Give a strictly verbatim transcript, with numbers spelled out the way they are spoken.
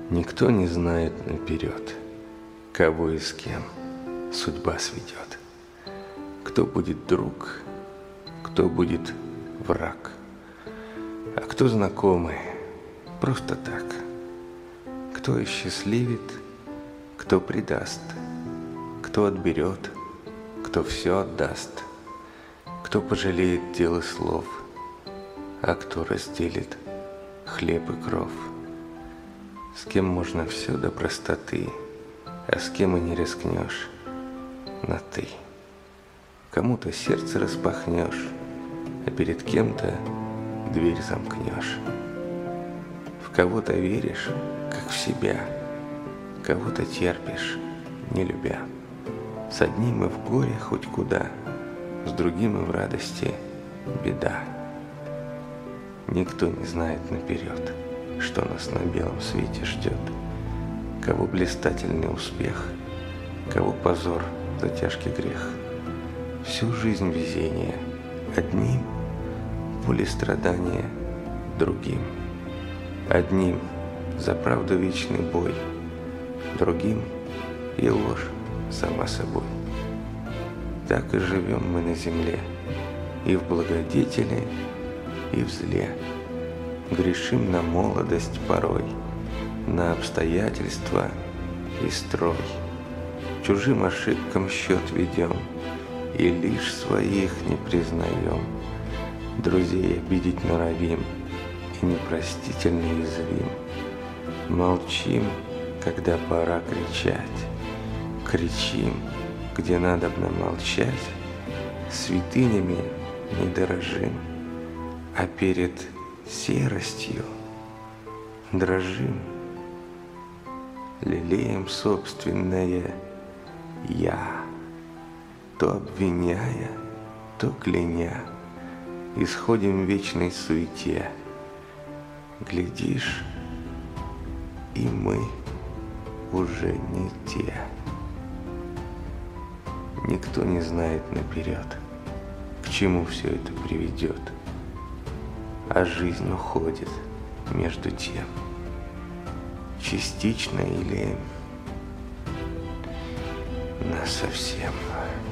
Никто не знает наперед, кого и с кем судьба сведет. Кто будет друг, кто будет враг, а кто знакомый просто так. Кто осчастливит, кто предаст, кто отберет, кто все отдаст, кто пожалеет дел и слов, а кто разделит хлеб и кров. С кем можно все до простоты, а с кем и не рискнешь на «ты». Кому-то сердце распахнешь, а перед кем-то дверь замкнешь. В кого-то веришь, как в себя, кого-то терпишь, не любя. С одним и в горе хоть куда, с другим и в радости беда. Никто не знает наперед, что нас на белом свете ждет. Кого блистательный успех, кого позор за тяжкий грех. Всю жизнь везение одним, боль и страдания другим. Одним за правду вечный бой, другим и ложь сама собой. Так и живем мы на земле, и в благодетели, и в зле. Грешим на молодость порой, на обстоятельства и строй. Чужим ошибкам счет ведем, и лишь своих не признаем. Друзей обидеть норовим, и непростительно язвим. Молчим, когда пора кричать, кричим, где надобно молчать. Святынями не дорожим, а перед серостью дрожим. Лелеем собственное «я», то обвиняя, то кляня, исходим в вечной суете. Глядишь, и мы уже не те. Никто не знает наперед, к чему все это приведет, а жизнь уходит между тем, частично или насовсем.